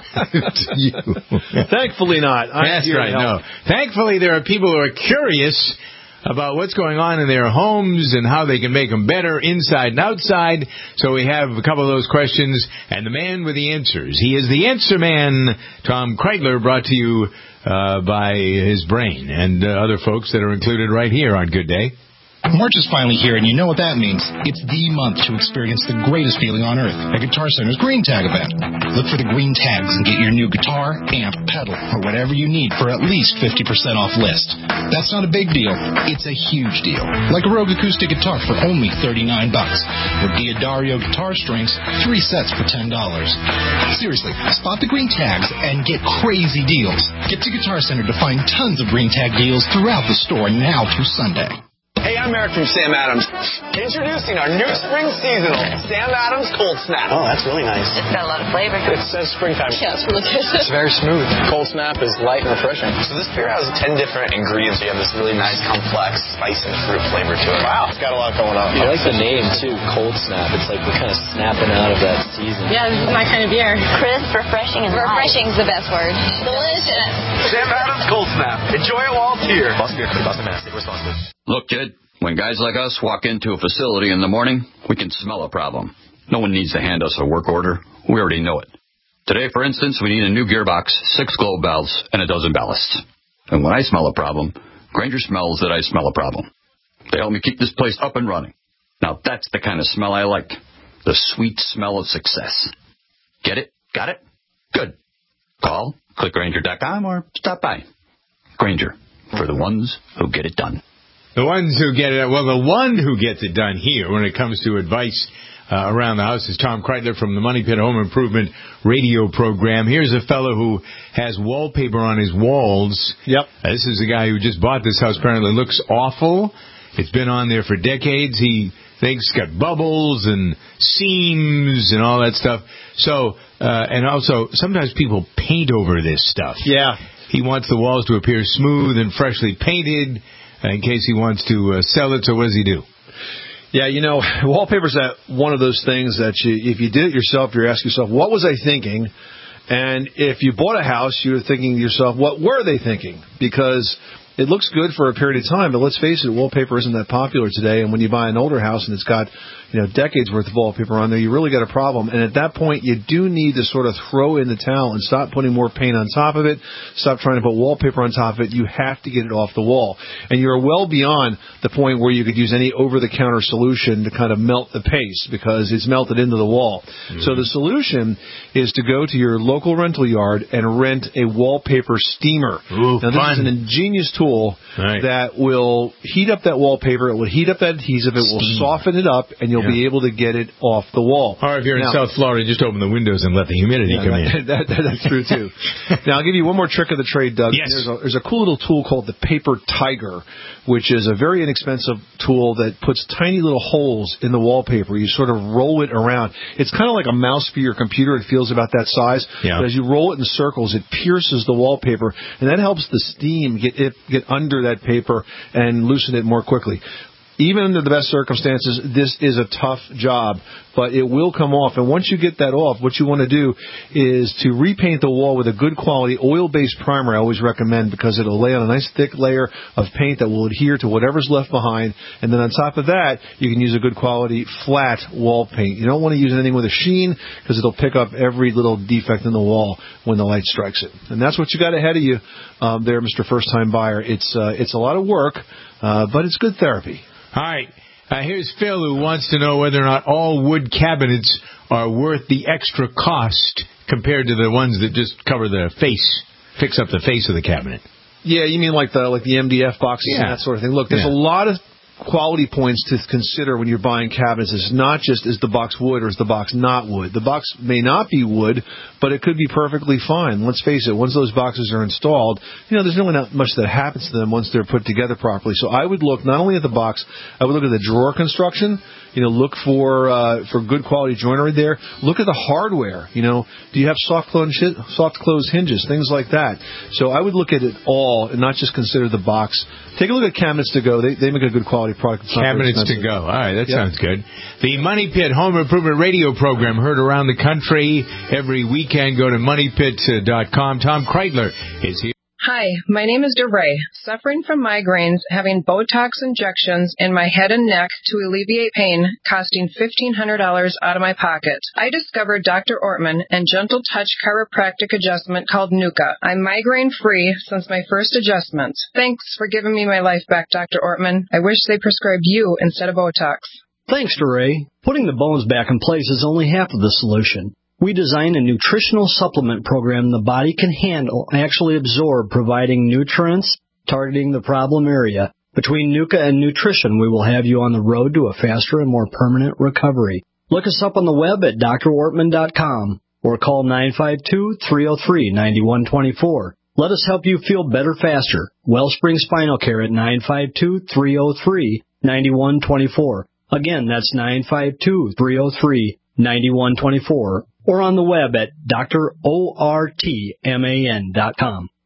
Speaker 1: to you.
Speaker 7: Thankfully not.
Speaker 1: That's right. No. Thankfully, there are people who are curious about what's going on in their homes and how they can make them better inside and outside. So we have a couple of those questions, and the man with the answers. He is the answer man, Tom Kreitler, brought to you by his brain and other folks that are included right here on Good Day.
Speaker 9: March is finally here, and you know what that means. It's the month to experience the greatest feeling on earth at Guitar Center's Green Tag event. Look for the green tags and get your new guitar, amp, pedal, or whatever you need for at least 50% off list. That's not a big deal. It's a huge deal. Like a Rogue acoustic guitar for only $39. Or D'Addario guitar strings, 3 sets for $10. Seriously, spot the green tags and get crazy deals. Get to Guitar Center to find tons of green tag deals throughout the store now through Sunday.
Speaker 25: Hey, I'm Eric from Sam Adams. Introducing our new spring seasonal, Sam Adams Cold Snap.
Speaker 26: Oh, that's really nice.
Speaker 25: It's got a lot of flavor. It says springtime.
Speaker 26: Yeah, it's really good.
Speaker 25: It's very smooth. Cold Snap is light and refreshing. So this beer has 10 different ingredients. You have this really nice, complex spice and fruit flavor to it. Wow, it's got a lot going on.
Speaker 26: I like the name, too, Cold Snap. It's like we're kind of snapping out of that season.
Speaker 27: Yeah, this is my kind of beer.
Speaker 28: Crisp, refreshing, and
Speaker 27: refreshing is the best word.
Speaker 28: Delicious.
Speaker 25: Sam Adams Cold Snap. Enjoy it while it's here.
Speaker 26: Boston Beer Company, Boston, Mass. Stay responsible.
Speaker 29: Look, kid, when guys like us walk into a facility in the morning, we can smell a problem. No one needs to hand us a work order. We already know it. Today, for instance, we need a new gearbox, 6 globe valves, and a dozen ballasts. And when I smell a problem, Grainger smells that I smell a problem. They help me keep this place up and running. Now, that's the kind of smell I like. The sweet smell of success. Get it? Got it? Good. Call, click Grainger.com, or stop by. Grainger, for the ones who get it done.
Speaker 1: The ones who get it, well, the one who gets it done here when it comes to advice around the house is Tom Kreitler from the Money Pit Home Improvement Radio program. Here's a fellow who has wallpaper on his walls.
Speaker 7: Yep.
Speaker 1: This is a guy who just bought this house. Apparently looks awful. It's been on there for decades. He Things got bubbles and seams and all that stuff. So, and also, sometimes people paint over this stuff.
Speaker 7: Yeah.
Speaker 1: He wants the walls to appear smooth and freshly painted in case he wants to sell it. So what does he do?
Speaker 7: Yeah, wallpaper's one of those things that if you did it yourself, you're asking yourself, what was I thinking? And if you bought a house, you're thinking to yourself, what were they thinking? Because it looks good for a period of time, but let's face it, wallpaper isn't that popular today. And when you buy an older house and it's got decades worth of wallpaper on there, you really got a problem. And at that point, you do need to sort of throw in the towel and stop putting more paint on top of it. Stop trying to put wallpaper on top of it. You have to get it off the wall. And you're well beyond the point where you could use any over-the-counter solution to kind of melt the paste because it's melted into the wall. Mm-hmm. So the solution is to go to your local rental yard and rent a wallpaper steamer.
Speaker 1: Ooh,
Speaker 7: now, this is an ingenious tool that will heat up that wallpaper. It will heat up that adhesive. It will soften it up, and you'll be able to get it off the wall.
Speaker 1: Or if you're in South Florida, just open the windows and let the humidity come in.
Speaker 7: That's true, too. Now, I'll give you one more trick of the trade, Doug.
Speaker 1: Yes.
Speaker 7: There's a cool little tool called the Paper Tiger, which is a very inexpensive tool that puts tiny little holes in the wallpaper. You sort of roll it around. It's kind of like a mouse for your computer. It feels about that size. Yeah. But as you roll it in circles, it pierces the wallpaper, and that helps the steam get under that paper and loosen it more quickly. Even under the best circumstances, this is a tough job, but it will come off. And once you get that off, what you want to do is to repaint the wall with a good quality oil-based primer. I always recommend because it'll lay on a nice thick layer of paint that will adhere to whatever's left behind. And then on top of that, you can use a good quality flat wall paint. You don't want to use anything with a sheen because it'll pick up every little defect in the wall when the light strikes it. And that's what you got ahead of you there, Mr. First-Time Buyer. It's a lot of work, but it's good therapy.
Speaker 1: All right. Here's Phil who wants to know whether or not all wood cabinets are worth the extra cost compared to the ones that just cover the face, fix up the face of the cabinet.
Speaker 7: Yeah, you mean like the MDF boxes and that sort of thing. Look, there's a lot of quality points to consider when you're buying cabinets. It's not just is the box wood or is the box not wood. The box may not be wood, but it could be perfectly fine. Let's face it, once those boxes are installed, there's really not much that happens to them once they're put together properly. So I would look not only at the box, I would look at the drawer construction. Look for good quality joinery there. Look at the hardware. Do you have soft close hinges, things like that. So I would look at it all and not just consider the box. Take a look at Cabinets to Go. They make a good quality product.
Speaker 1: Cabinets to Go. All right, that sounds good. The Money Pit Home Improvement Radio Program heard around the country every weekend. Go to moneypit.com. Tom Kreitler is here.
Speaker 8: Hi, my name is DeRay, suffering from migraines, having Botox injections in my head and neck to alleviate pain, costing $1,500 out of my pocket. I discovered Dr. Ortman and Gentle Touch chiropractic adjustment called Nuka. I'm migraine-free since my first adjustment. Thanks for giving me my life back, Dr. Ortman. I wish they prescribed you instead of Botox.
Speaker 10: Thanks, DeRay. Putting the bones back in place is only half of the solution. We design a nutritional supplement program the body can handle and actually absorb, providing nutrients, targeting the problem area. Between Nuka and nutrition, we will have you on the road to a faster and more permanent recovery. Look us up on the web at drortman.com or call 952-303-9124. Let us help you feel better faster. Wellspring Spinal Care at 952-303-9124. Again, that's 952-303-9124. Or on the web at drortman.com.